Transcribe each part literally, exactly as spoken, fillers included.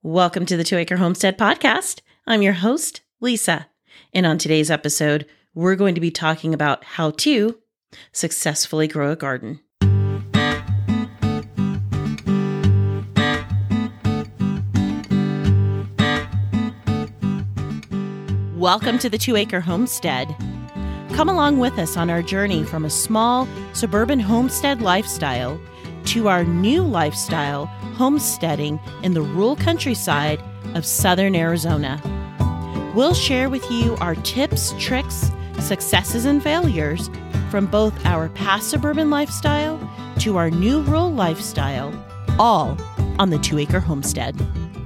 Welcome to the Two Acre Homestead Podcast. I'm your host, Lisa. And on today's episode, we're going to be talking about how to successfully grow a garden. Welcome to the Two Acre Homestead. Come along with us on our journey from a small suburban homestead lifestyle to our new lifestyle, homesteading in the rural countryside of southern Arizona. We'll share with you our tips, tricks, successes, and failures from both our past suburban lifestyle to our new rural lifestyle, all on the Two Acre Homestead.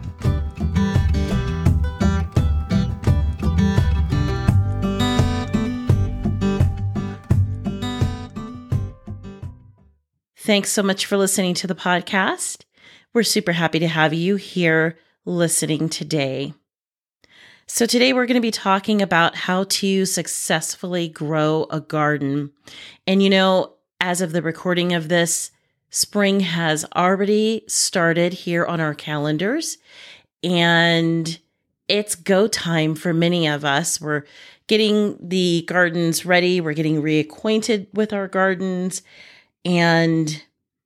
Thanks so much for listening to the podcast. We're super happy to have you here listening today. So today we're going to be talking about how to successfully grow a garden. And you know, as of the recording of this, spring has already started here on our calendars, and it's go time for many of us. We're getting the gardens ready. We're getting reacquainted with our gardens. And,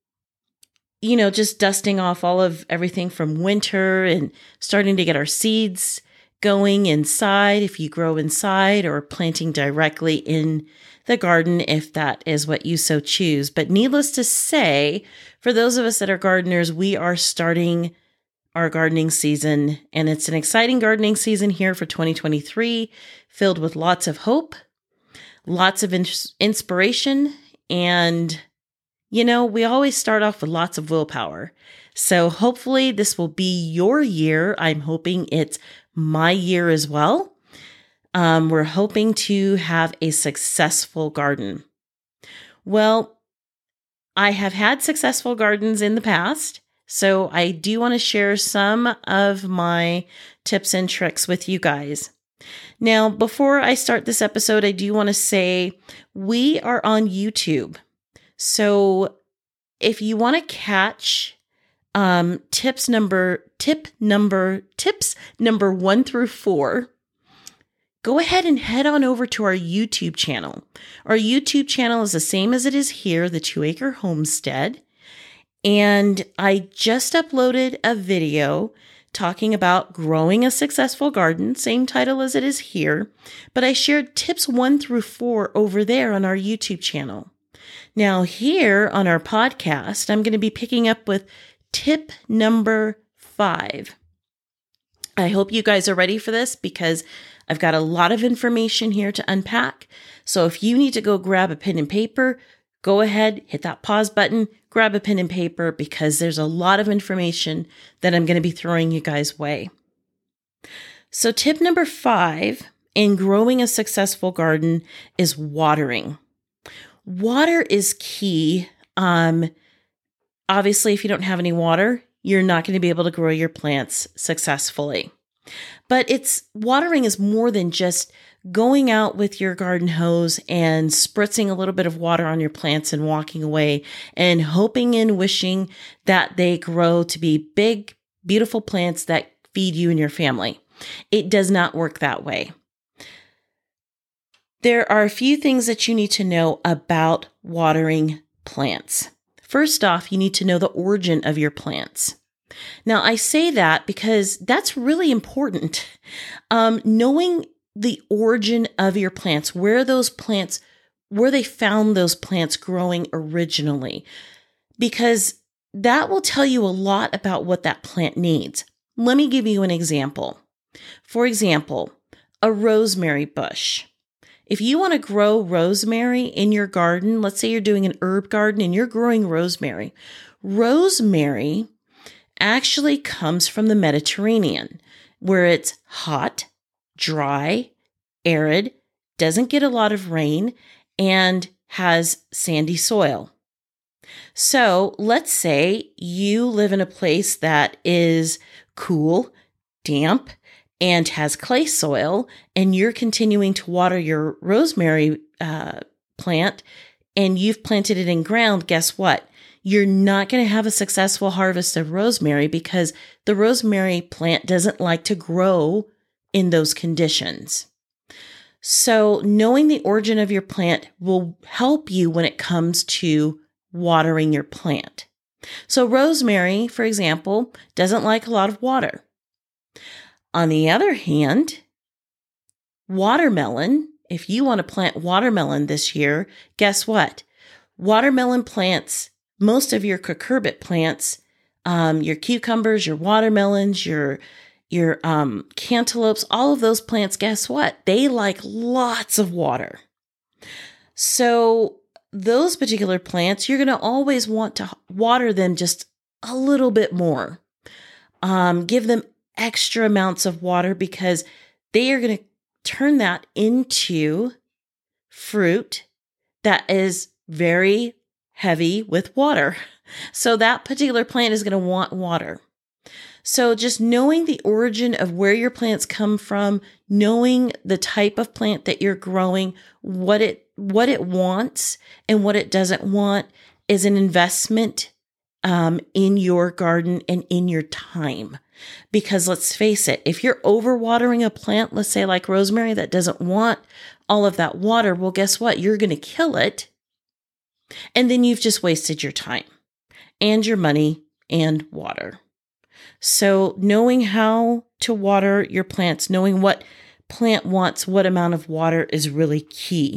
you know, just dusting off all of everything from winter and starting to get our seeds going inside if you grow inside, or planting directly in the garden if that is what you so choose. But needless to say, for those of us that are gardeners, we are starting our gardening season, and it's an exciting gardening season here for twenty twenty-three, filled with lots of hope, lots of in- inspiration, and you know, we always start off with lots of willpower. So hopefully this will be your year. I'm hoping it's my year as well. Um, we're hoping to have a successful garden. Well, I have had successful gardens in the past, so I do want to share some of my tips and tricks with you guys. Now, before I start this episode, I do want to say we are on YouTube. So if you want to catch um, tips number, tip number, tips number one through four, go ahead and head on over to our YouTube channel. Our YouTube channel is the same as it is here, the Two Acre Homestead. And I just uploaded a video talking about growing a successful garden, same title as it is here, but I shared tips one through four over there on our YouTube channel. Now here on our podcast, I'm going to be picking up with tip number five. I hope you guys are ready for this because I've got a lot of information here to unpack. So if you need to go grab a pen and paper, go ahead, hit that pause button, grab a pen and paper, because there's a lot of information that I'm going to be throwing you guys' way. So tip number five in growing a successful garden is watering. Water is key. Um, obviously, if you don't have any water, you're not going to be able to grow your plants successfully. But it's watering is more than just going out with your garden hose and spritzing a little bit of water on your plants and walking away and hoping and wishing that they grow to be big, beautiful plants that feed you and your family. It does not work that way. There are a few things that you need to know about watering plants. First off, you need to know the origin of your plants. Now, I say that because that's really important. Um, knowing the origin of your plants, where those plants, where they found those plants growing originally, because that will tell you a lot about what that plant needs. Let me give you an example. For example, a rosemary bush. If you want to grow rosemary in your garden, let's say you're doing an herb garden and you're growing rosemary. Rosemary actually comes from the Mediterranean, where it's hot, dry, arid, doesn't get a lot of rain, and has sandy soil. So let's say you live in a place that is cool, damp, and has clay soil, and you're continuing to water your rosemary uh, plant, and you've planted it in ground. Guess what? you're not going to have a successful harvest of rosemary because the rosemary plant doesn't like to grow in those conditions. So knowing the origin of your plant will help you when it comes to watering your plant. So rosemary, for example, doesn't like a lot of water. On the other hand, watermelon, if you want to plant watermelon this year, guess what? Watermelon plants, most of your cucurbit plants, um, your cucumbers, your watermelons, your your um, cantaloupes, all of those plants, guess what? They like lots of water. So those particular plants, you're going to always want to water them just a little bit more. Um, give them extra amounts of water because they are going to turn that into fruit that is very heavy with water. So that particular plant is going to want water. So just knowing the origin of where your plants come from, knowing the type of plant that you're growing, what it what it wants and what it doesn't want is an investment um, in your garden and in your time. Because let's face it, if you're overwatering a plant, let's say like rosemary that doesn't want all of that water, well, guess what? You're going to kill it. And then you've just wasted your time and your money and water. So knowing how to water your plants, knowing what plant wants what amount of water is really key.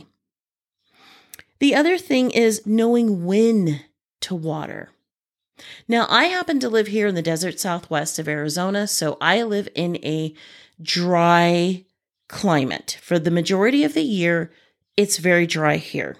The other thing is knowing when to water. Now, I happen to live here in the desert southwest of Arizona, so I live in a dry climate. For the majority of the year, it's very dry here.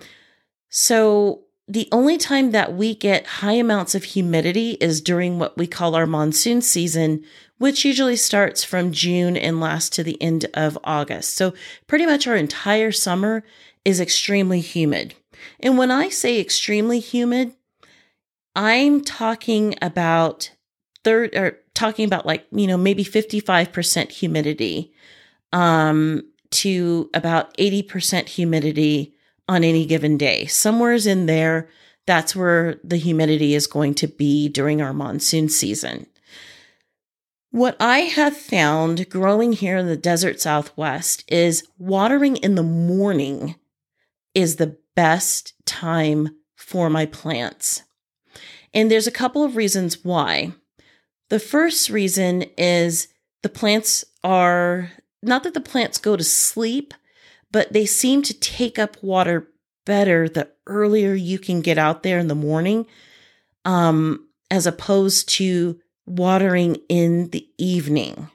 So the only time that we get high amounts of humidity is during what we call our monsoon season, which usually starts from June and lasts to the end of August. So pretty much our entire summer is extremely humid. And when I say extremely humid, I'm talking about third or talking about like, you know, maybe fifty-five percent humidity um, to about eighty percent humidity on any given day. Somewhere's in there, that's where the humidity is going to be during our monsoon season. What I have found growing here in the desert Southwest is watering in the morning is the best time for my plants. And there's a couple of reasons why. The first reason is the plants are, not that the plants go to sleep, but they seem to take up water better the earlier you can get out there in the morning, um, as opposed to watering in the evening.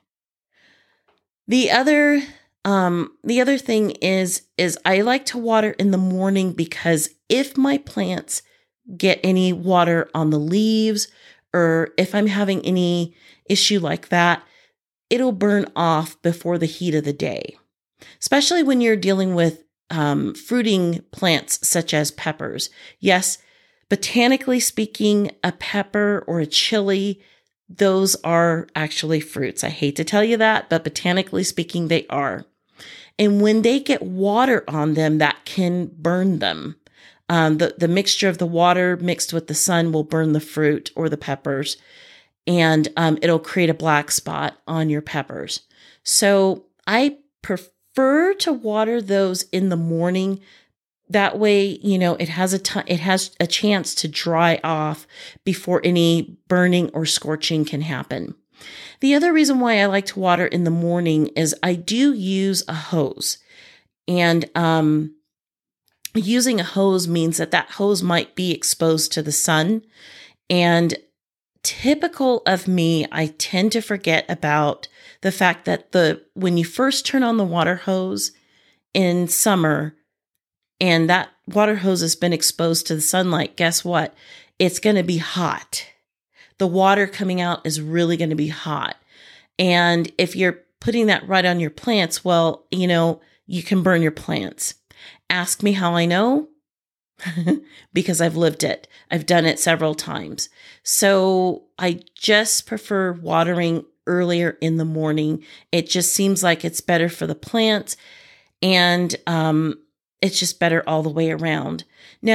The other, um, the other thing is, is I like to water in the morning because if my plants get any water on the leaves, or if I'm having any issue like that, it'll burn off before the heat of the day. Especially when you're dealing with um, fruiting plants such as peppers. Yes, botanically speaking, a pepper or a chili, those are actually fruits. I hate to tell you that, but botanically speaking, they are. And when they get water on them, that can burn them. Um, the, the mixture of the water mixed with the sun will burn the fruit or the peppers, and um, it'll create a black spot on your peppers. So I prefer to water those in the morning. That way, you know, it has a t- it has a chance to dry off before any burning or scorching can happen. The other reason why I like to water in the morning is I do use a hose, and um, using a hose means that that hose might be exposed to the sun. And typical of me, I tend to forget about the fact that the when you first turn on the water hose in summer and that water hose has been exposed to the sunlight, guess what? It's going to be hot. The water coming out is really going to be hot. And if you're putting that right on your plants, well, you know, you can burn your plants. Ask me how I know, because I've lived it. I've done it several times. So I just prefer watering earlier in the morning. It just seems like it's better for the plants, and um, it's just better all the way around. Now,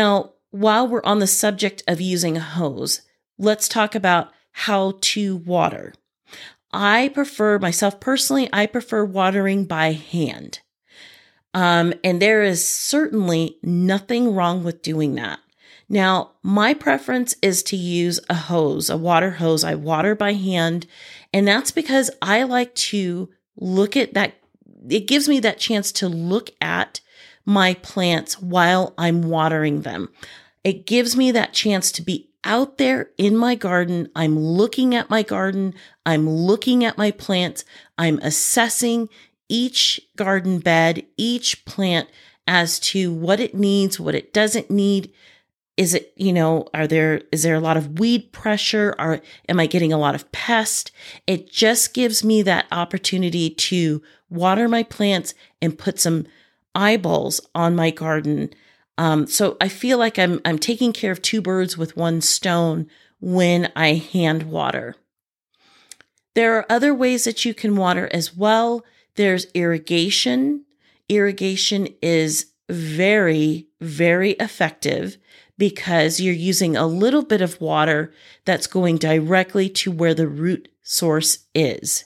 while we're on the subject of using a hose, let's talk about how to water. I prefer, myself personally, I prefer watering by hand. Um, and there is certainly nothing wrong with doing that. Now, my preference is to use a hose, a water hose. I water by hand, and that's because I like to look at that. It gives me that chance to look at my plants while I'm watering them. It gives me that chance to be out there in my garden. I'm looking at my garden. I'm looking at my plants. I'm assessing each garden bed, each plant as to what it needs, what it doesn't need. Is it, you know, are there, is there a lot of weed pressure? Or am I getting a lot of pest? It just gives me that opportunity to water my plants and put some eyeballs on my garden. Um, so I feel like I'm, I'm taking care of two birds with one stone when I hand water. There are other ways that you can water as well. There's irrigation. Irrigation is very, very effective because you're using a little bit of water that's going directly to where the root source is.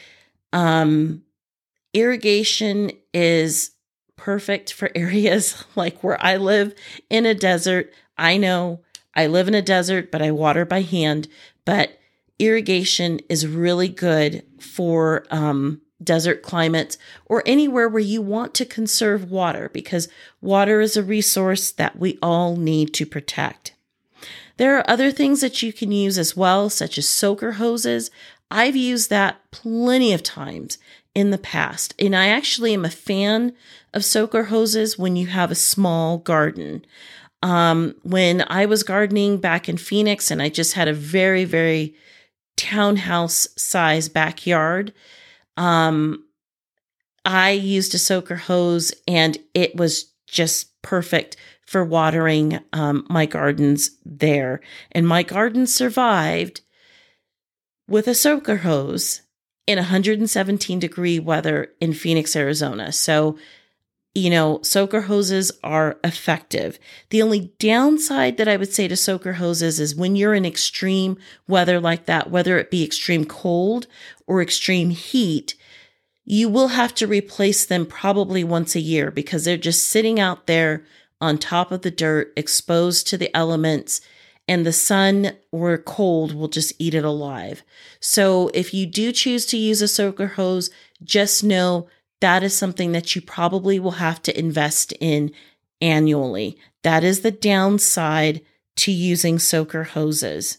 Um, irrigation is perfect for areas like where I live in a desert. I know I live in a desert, but I water by hand. But irrigation is really good for um, desert climates or anywhere where you want to conserve water, because water is a resource that we all need to protect. There are other things that you can use as well, such as soaker hoses. I've used that plenty of times in the past, and I actually am a fan of soaker hoses when you have a small garden. Um, when I was gardening back in Phoenix and I just had a very, very townhouse size backyard, um, I used a soaker hose and it was just perfect for watering um, my gardens there. And my garden survived with a soaker hose in one hundred seventeen degree weather in Phoenix, Arizona. So, you know, soaker hoses are effective. The only downside that I would say to soaker hoses is when you're in extreme weather like that, whether it be extreme cold or extreme heat, you will have to replace them probably once a year because they're just sitting out there on top of the dirt, exposed to the elements, and the sun or cold will just eat it alive. So if you do choose to use a soaker hose, just know that is something that you probably will have to invest in annually. That is the downside to using soaker hoses.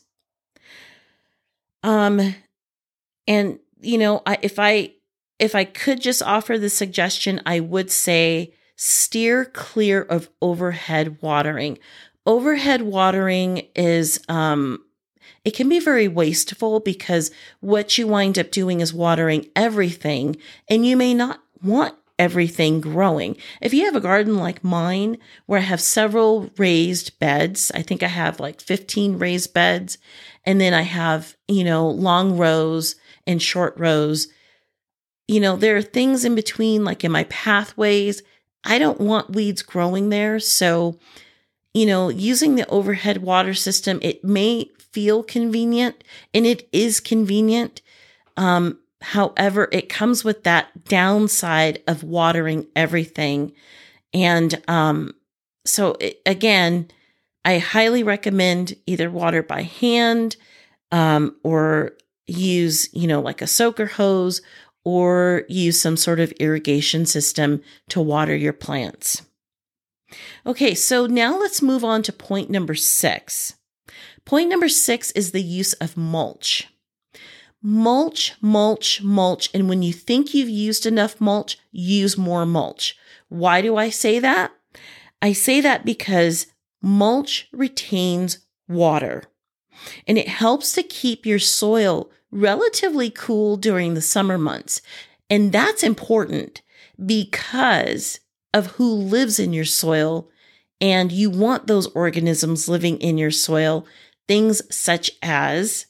Um, and you know, I, if I if I could just offer the suggestion, I would say steer clear of overhead watering. Overhead watering is um, it can be very wasteful because what you wind up doing is watering everything, and you may not want everything growing. If you have a garden like mine, where I have several raised beds, I think I have like fifteen raised beds, and then I have, you know, long rows and short rows. You know, there are things in between, like in my pathways. I don't want weeds growing there. So, you know, using the overhead water system, it may feel convenient, and it is convenient. Um, However, it comes with that downside of watering everything. And um, so, it, again, I highly recommend either water by hand um, or use, you know, like a soaker hose, or use some sort of irrigation system to water your plants. Okay, so now let's move on to point number six. Point number six is the use of mulch. Mulch, mulch, mulch. And when you think you've used enough mulch, use more mulch. Why do I say that? I say that because mulch retains water, and it helps to keep your soil relatively cool during the summer months. And that's important because of who lives in your soil, and you want those organisms living in your soil, things such as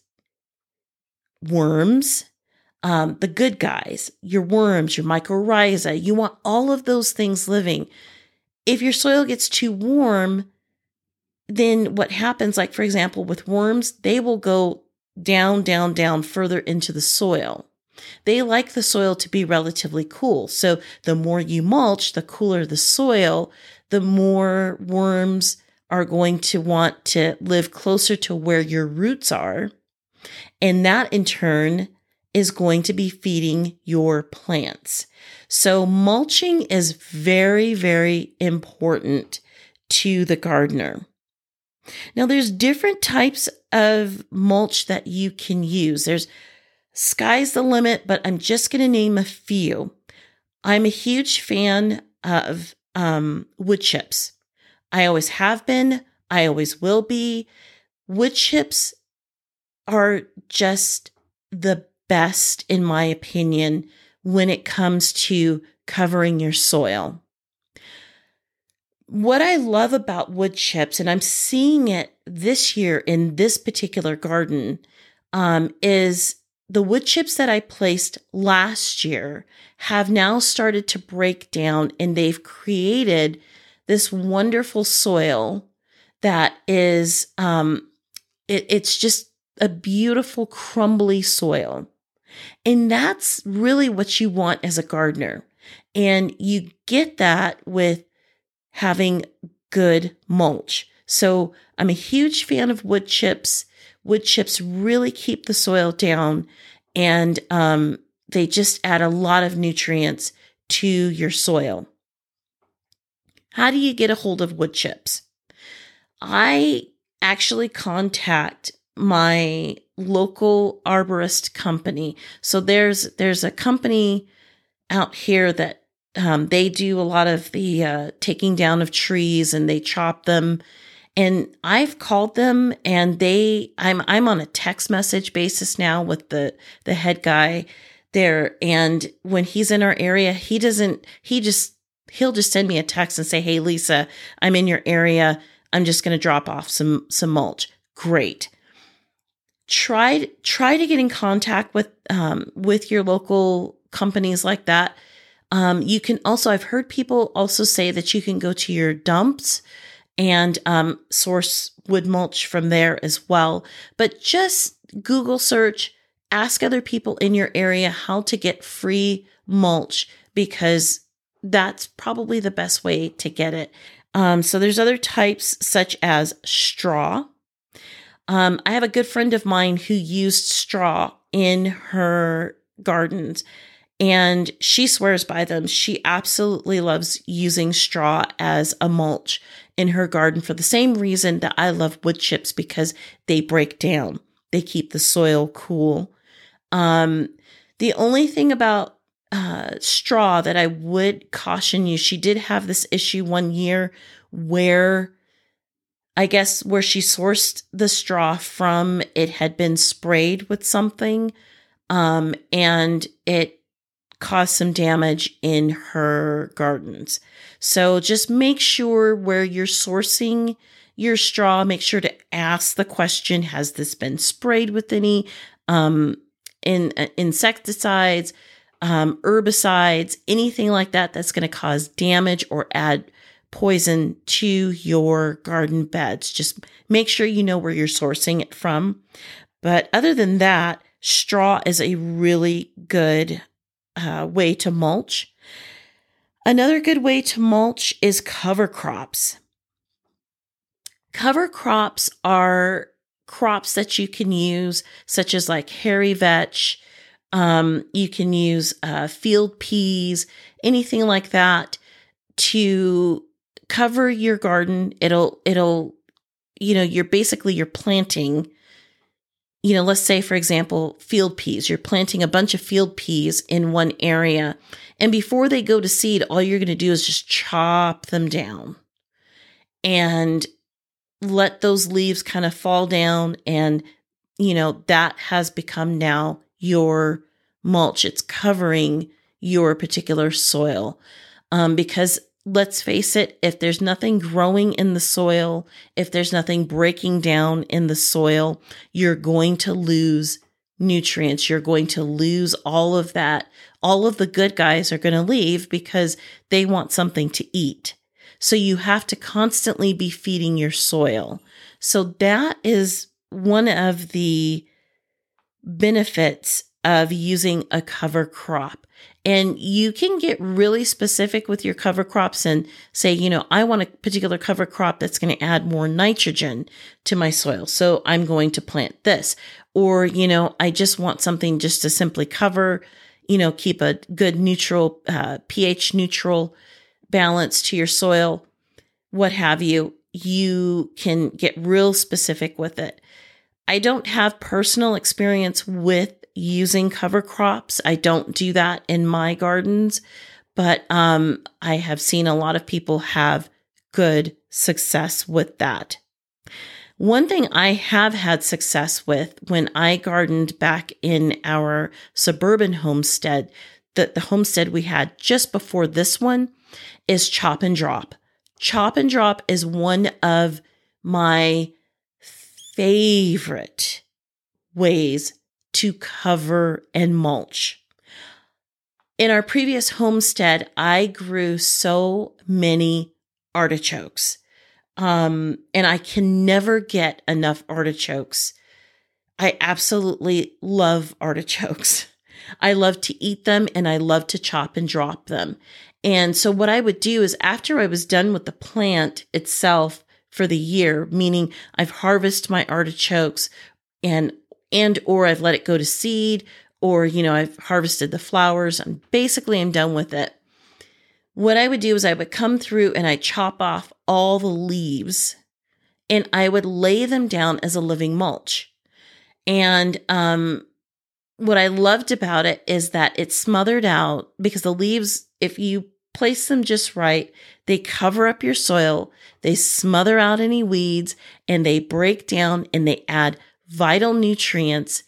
worms, um, the good guys, your worms, your mycorrhiza. You want all of those things living. If your soil gets too warm, then what happens, like, for example, with worms, they will go down, down, down further into the soil. They like the soil to be relatively cool. So the more you mulch, the cooler the soil, the more worms are going to want to live closer to where your roots are. And that in turn is going to be feeding your plants. So mulching is very, very important to the gardener. Now, there's different types of mulch that you can use. There's sky's the limit, but I'm just going to name a few. I'm a huge fan of um, wood chips. I always have been. I always will be. Wood chips are just the best, in my opinion, when it comes to covering your soil. What I love about wood chips, and I'm seeing it this year in this particular garden, um, is the wood chips that I placed last year have now started to break down, and they've created this wonderful soil that is, um, it, it's just a beautiful, crumbly soil. And that's really what you want as a gardener. And you get that with having good mulch. So I'm a huge fan of wood chips. Wood chips really keep the soil down, and um, they just add a lot of nutrients to your soil. How do you get a hold of wood chips? I actually contact my local arborist company. So there's there's a company out here that um, they do a lot of the uh, taking down of trees, and they chop them. And I've called them, and they I'm I'm on a text message basis now with the the head guy there. And when he's in our area, he doesn't he just he'll just send me a text and say, "Hey, Lisa, I'm in your area. I'm just going to drop off some some mulch." Great. Try try to get in contact with um, with your local companies like that. Um, you can also, I've heard people also say that you can go to your dumps and um, source wood mulch from there as well. But just Google search, ask other people in your area how to get free mulch, because that's probably the best way to get it. Um, so there's other types such as straw. Um, I have a good friend of mine who used straw in her gardens, and she swears by them. She absolutely loves using straw as a mulch in her garden for the same reason that I love wood chips, because they break down. They keep the soil cool. Um, the only thing about uh, straw that I would caution you, she did have this issue one year where I guess where she sourced the straw from, it had been sprayed with something, um, and it caused some damage in her gardens. So just make sure where you're sourcing your straw, make sure to ask the question, has this been sprayed with any um, in, uh, insecticides, um, herbicides, anything like that that's going to cause damage or add poison to your garden beds. Just make sure you know where you're sourcing it from. But other than that, straw is a really good uh, way to mulch. Another good way to mulch is cover crops. Cover crops are crops that you can use, such as like hairy vetch. Um, you can use uh, field peas, anything like that to cover your garden. It'll, it'll, you know, you're basically, you're planting, you know, let's say, for example, field peas. You're planting a bunch of field peas in one area. And before they go to seed, all you're going to do is just chop them down and let those leaves kind of fall down. And, you know, that has become now your mulch. It's covering your particular soil. Um, because let's face it, if there's nothing growing in the soil, if there's nothing breaking down in the soil, you're going to lose nutrients. You're going to lose all of that. All of the good guys are going to leave because they want something to eat. So you have to constantly be feeding your soil. So that is one of the benefits of using a cover crop. And you can get really specific with your cover crops and say, you know, I want a particular cover crop that's going to add more nitrogen to my soil. So I'm going to plant this. Or, you know, I just want something just to simply cover, you know, keep a good neutral, uh, pH neutral balance to your soil, what have you. You can get real specific with it. I don't have personal experience with using cover crops. I don't do that in my gardens, but um, I have seen a lot of people have good success with that. One thing I have had success with when I gardened back in our suburban homestead, the, the homestead we had just before this one, is chop and drop. Chop and drop is one of my favorite ways to cover and mulch. In our previous homestead, I grew so many artichokes, um, and I can never get enough artichokes. I absolutely love artichokes. I love to eat them, and I love to chop and drop them. And so what I would do is after I was done with the plant itself for the year, meaning I've harvested my artichokes and and or I've let it go to seed, or, you know, I've harvested the flowers and basically I'm done with it. What I would do is I would come through and I chop off all the leaves and I would lay them down as a living mulch. And um, what I loved about it is that it smothered out, because the leaves, if you place them just right, they cover up your soil, they smother out any weeds, and they break down and they add vital nutrients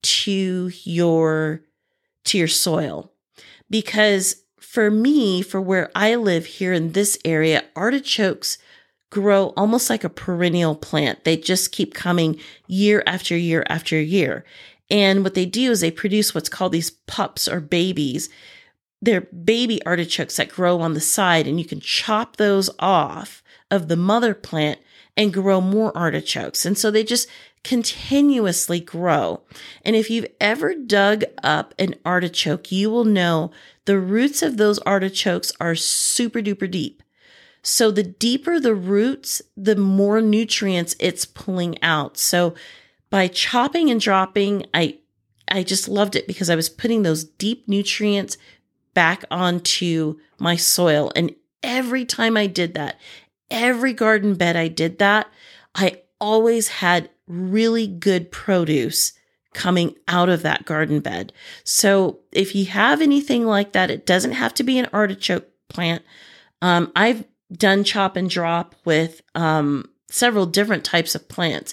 to your to your soil. Because for me, for where I live here in this area, artichokes grow almost like a perennial plant. They just keep coming year after year after year. And what they do is they produce what's called these pups or babies. They're baby artichokes that grow on the side, and you can chop those off of the mother plant and grow more artichokes. And so they just continuously grow. And if you've ever dug up an artichoke, you will know the roots of those artichokes are super duper deep. So the deeper the roots, the more nutrients it's pulling out. So by chopping and dropping, I I just loved it because I was putting those deep nutrients back onto my soil. And every time I did that, every garden bed I did that, I always had really good produce coming out of that garden bed. So if you have anything like that, it doesn't have to be an artichoke plant. Um, I've done chop and drop with um, several different types of plants,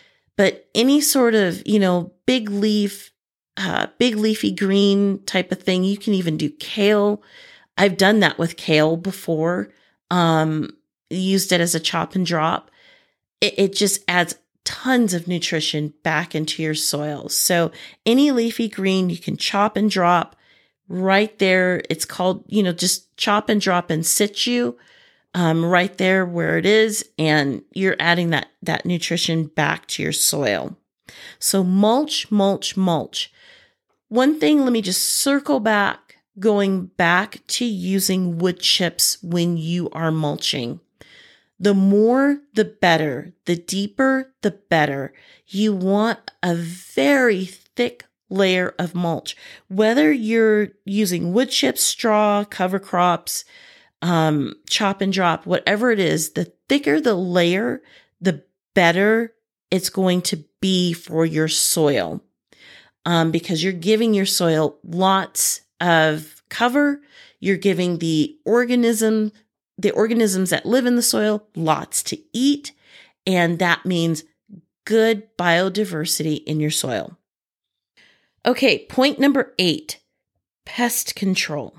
but any sort of, you know, big leaf, uh, big leafy green type of thing. You can even do kale. I've done that with kale before. Um, used it as a chop and drop. It, it just adds tons of nutrition back into your soil. So any leafy green, you can chop and drop right there. It's called, you know, just chop and drop in situ, um, right there where it is. And you're adding that, that nutrition back to your soil. So mulch, mulch, mulch. One thing, let me just circle back, going back to using wood chips when you are mulching. The more, the better. The deeper, the better. You want a very thick layer of mulch. Whether you're using wood chips, straw, cover crops, um, chop and drop, whatever it is, the thicker the layer, the better it's going to be for your soil. Um, because you're giving your soil lots of cover. You're giving the organism the organisms that live in the soil lots to eat, and that means good biodiversity in your soil. Okay, point number eight, pest control.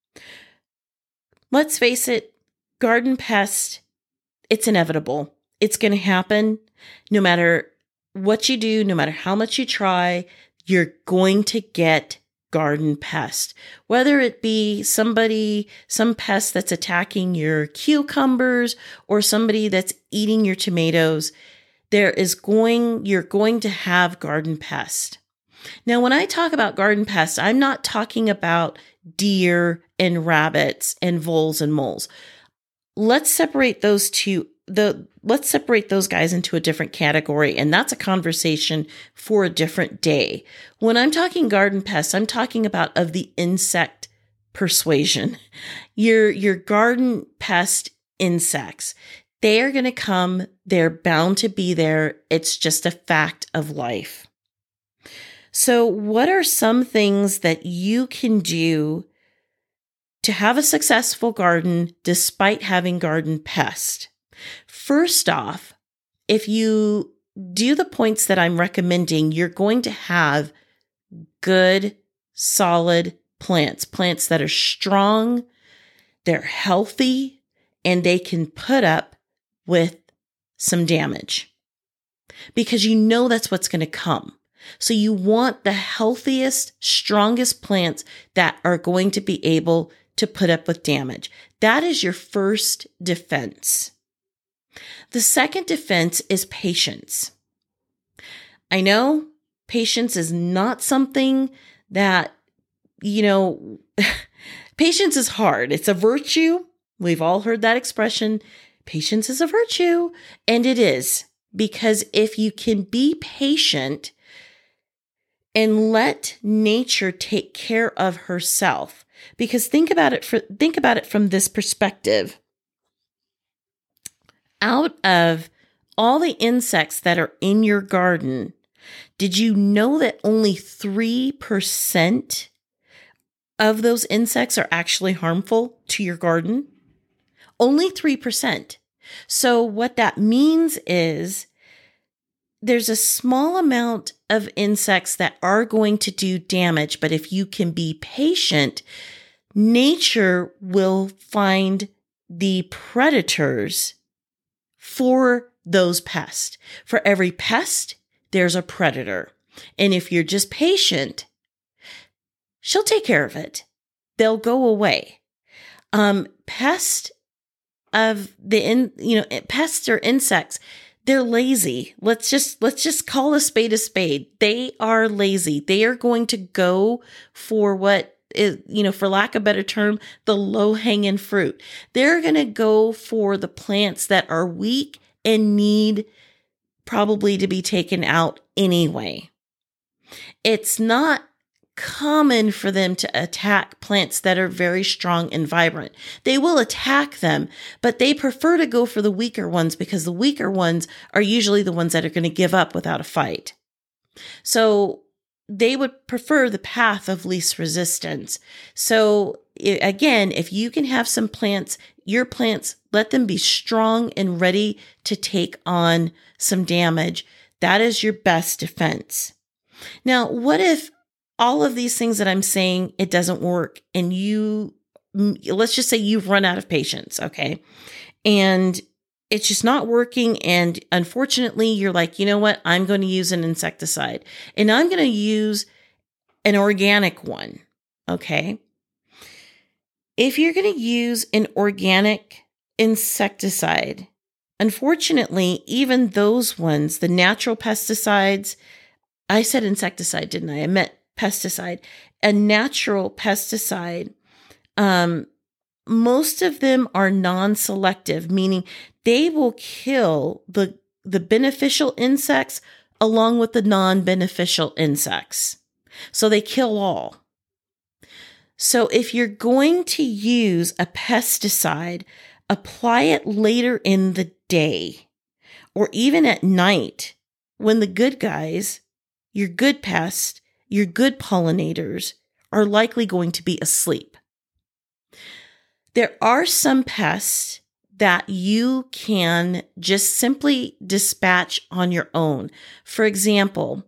Let's face it, garden pest, it's inevitable. It's going to happen no matter what you do, no matter how much you try, you're going to get garden pest, whether it be somebody, some pest that's attacking your cucumbers or somebody that's eating your tomatoes. there is going, you're going to have garden pest. Now, when I talk about garden pest, I'm not talking about deer and rabbits and voles and moles. Let's separate those two. The let's separate those guys into a different category, and that's a conversation for a different day. When I'm talking garden pests, I'm talking about of the insect persuasion. Your your garden pest insects. They are going to come. They're bound to be there. It's just a fact of life. So, what are some things that you can do to have a successful garden despite having garden pest? First off, if you do the points that I'm recommending, you're going to have good, solid plants, plants that are strong, they're healthy, and they can put up with some damage because you know that's what's going to come. So you want the healthiest, strongest plants that are going to be able to put up with damage. That is your first defense. The second defense is patience. I know patience is not something that, you know, patience is hard. It's a virtue. We've all heard that expression. Patience is a virtue. And it is, because if you can be patient and let nature take care of herself, because think about it for, think about it from this perspective. Out of all the insects that are in your garden, did you know that only three percent of those insects are actually harmful to your garden? Only three percent. So what that means is there's a small amount of insects that are going to do damage, but if you can be patient, nature will find the predators for those pests. For every pest, there's a predator. And if you're just patient, she'll take care of it. They'll go away. Um, pest of the in, you know, pests or insects, they're lazy. Let's just, let's just call a spade a spade. They are lazy. They are going to go for what is, you know, for lack of a better term, the low hanging fruit. They're going to go for the plants that are weak and need probably to be taken out anyway. It's not common for them to attack plants that are very strong and vibrant. They will attack them, but they prefer to go for the weaker ones because the weaker ones are usually the ones that are going to give up without a fight. So they would prefer the path of least resistance. So again, if you can have some plants, your plants, let them be strong and ready to take on some damage. That is your best defense. Now, what if all of these things that I'm saying, it doesn't work, and you, let's just say you've run out of patience, okay? And it's just not working. And unfortunately, you're like, you know what? I'm going to use an insecticide, and I'm going to use an organic one, okay? If you're going to use an organic insecticide, unfortunately, even those ones, the natural pesticides, I said insecticide, didn't I? I meant pesticide. A natural pesticide, um, most of them are non-selective, meaning they will kill the, the beneficial insects along with the non-beneficial insects. So they kill all. So if you're going to use a pesticide, apply it later in the day or even at night when the good guys, your good pests, your good pollinators are likely going to be asleep. There are some pests that you can just simply dispatch on your own. For example,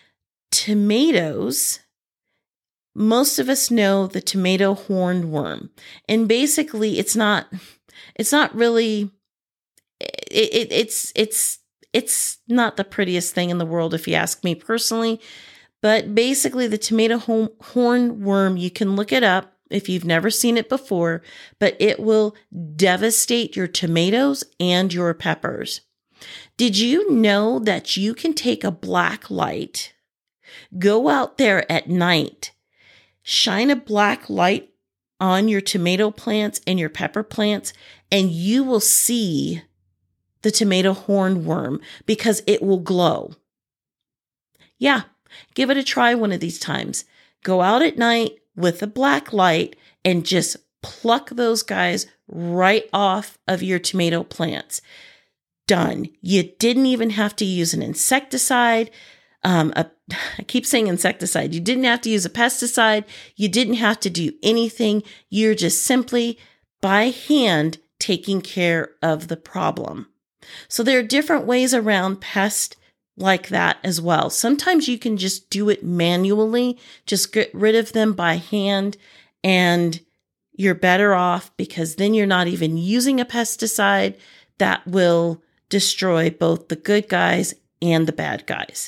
tomatoes. Most of us know the tomato hornworm, and basically it's not, it's not really, it, it, it's, it's, it's not the prettiest thing in the world if you ask me personally. But basically, the tomato hornworm, you can look it up if you've never seen it before, but it will devastate your tomatoes and your peppers. Did you know that you can take a black light, go out there at night, shine a black light on your tomato plants and your pepper plants, and you will see the tomato hornworm because it will glow? Yeah, give it a try one of these times. Go out at night with a black light and just pluck those guys right off of your tomato plants. Done. You didn't even have to use an insecticide. Um, a, I keep saying insecticide. You didn't have to use a pesticide. You didn't have to do anything. You're just simply by hand taking care of the problem. So there are different ways around pest like that as well. Sometimes you can just do it manually, just get rid of them by hand, and you're better off because then you're not even using a pesticide that will destroy both the good guys and the bad guys.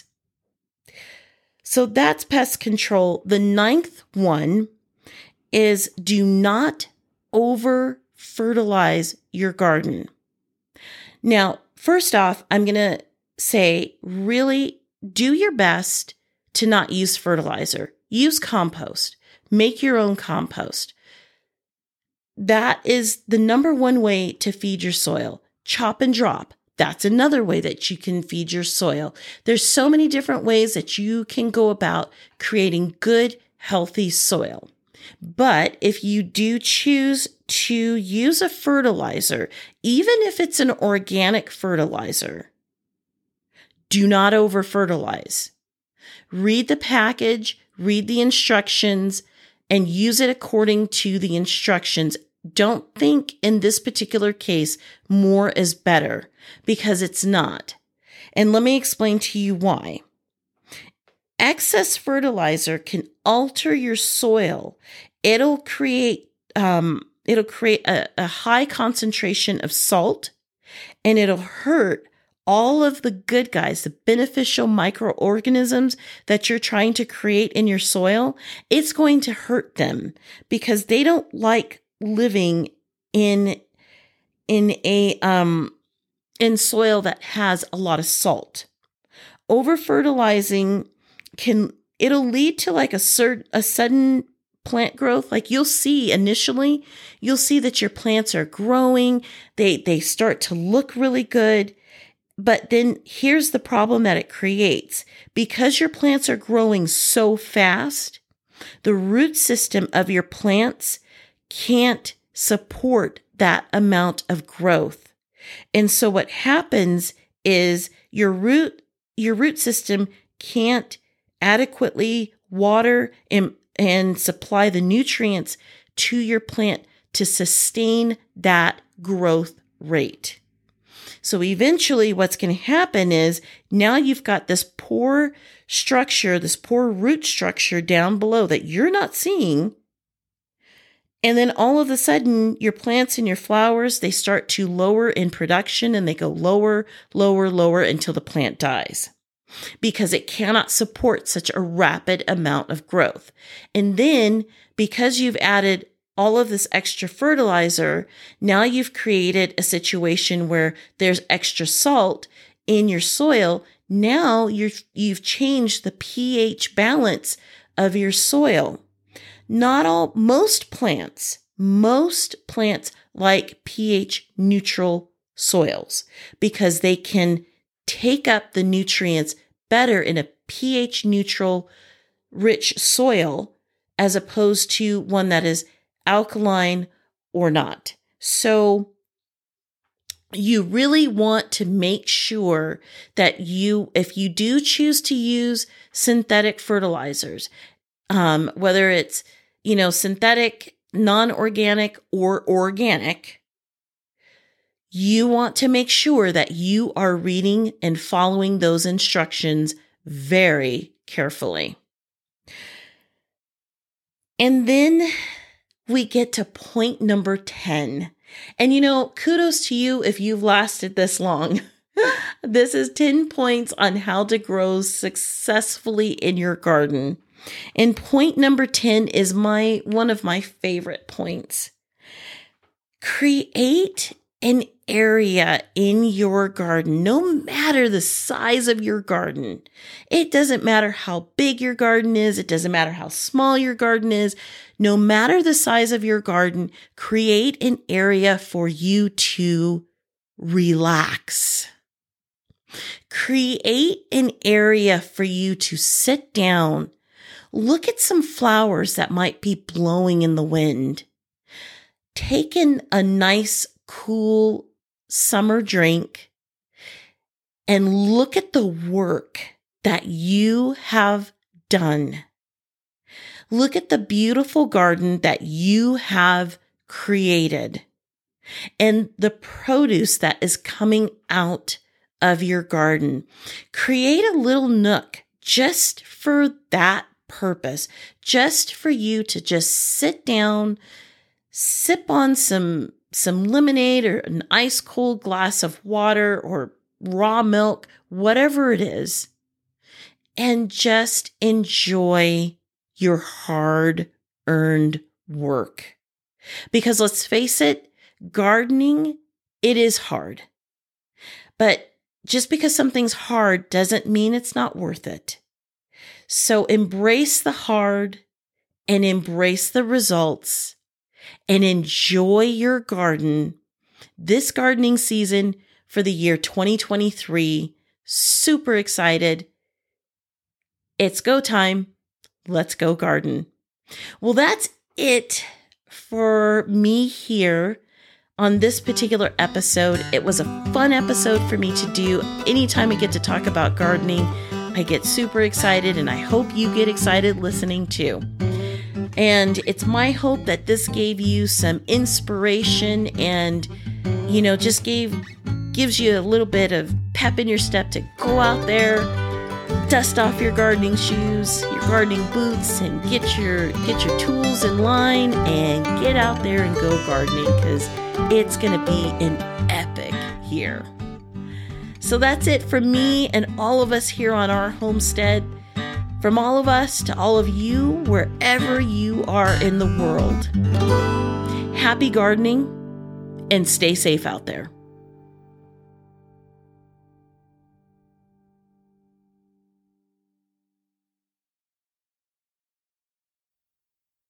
So that's pest control. The ninth one is do not over fertilize your garden. Now, first off, I'm going to say really do your best to not use fertilizer. Use compost. Make your own compost. That is the number one way to feed your soil. Chop and drop. That's another way that you can feed your soil. There's so many different ways that you can go about creating good, healthy soil. But if you do choose to use a fertilizer, even if it's an organic fertilizer, do not over fertilize. Read the package, read the instructions, and use it according to the instructions. Don't think in this particular case more is better, because it's not. And let me explain to you why. Excess fertilizer can alter your soil. It'll create um, it'll create a, a high concentration of salt, and it'll hurt all of the good guys, the beneficial microorganisms that you're trying to create in your soil. It's going to hurt them because they don't like living in in a um in soil that has a lot of salt. Over fertilizing can it'll lead to like a certain a sudden plant growth. Like you'll see initially, you'll see that your plants are growing. They they start to look really good. But then here's the problem that it creates. Because your plants are growing so fast, the root system of your plants can't support that amount of growth. And so what happens is your root, your root system can't adequately water and, and supply the nutrients to your plant to sustain that growth rate. So eventually what's going to happen is now you've got this poor structure, this poor root structure down below that you're not seeing. And then all of a sudden your plants and your flowers, they start to lower in production and they go lower, lower, lower until the plant dies because it cannot support such a rapid amount of growth. And then because you've added all of this extra fertilizer, now you've created a situation where there's extra salt in your soil. Now you're, you've changed the pH balance of your soil. Not all, most plants, most plants like pH neutral soils because they can take up the nutrients better in a pH neutral rich soil as opposed to one that is alkaline or not. So you really want to make sure that you, if you do choose to use synthetic fertilizers, um, whether it's, you know, synthetic, non-organic, or organic, you want to make sure that you are reading and following those instructions very carefully. And then we get to point number ten. And you know, kudos to you if you've lasted this long. This is ten points on how to grow successfully in your garden. And point number ten is my one of my favorite points. Create an area in your garden, no matter the size of your garden. It doesn't matter how big your garden is. It doesn't matter how small your garden is. No matter the size of your garden, create an area for you to relax. Create an area for you to sit down. Look at some flowers that might be blowing in the wind. Take in a nice, cool summer drink and look at the work that you have done. Look at the beautiful garden that you have created and the produce that is coming out of your garden. Create a little nook just for that purpose, just for you to just sit down, sip on some some lemonade or an ice cold glass of water or raw milk, whatever it is, and just enjoy your hard-earned work. Because let's face it, gardening, it is hard. But just because something's hard doesn't mean it's not worth it. So embrace the hard and embrace the results and enjoy your garden this gardening season for the year twenty twenty-three. Super excited. It's go time. Let's go garden. Well, that's it for me here on this particular episode. It was a fun episode for me to do. Anytime I get to talk about gardening, I get super excited, and I hope you get excited listening too. And it's my hope that this gave you some inspiration and, you know, just gave gives you a little bit of pep in your step to go out there, dust off your gardening shoes, your gardening boots, and get your get your tools in line and get out there and go gardening, because it's going to be an epic year. So that's it from me and all of us here on our homestead. From all of us to all of you, wherever you are in the world. Happy gardening and stay safe out there.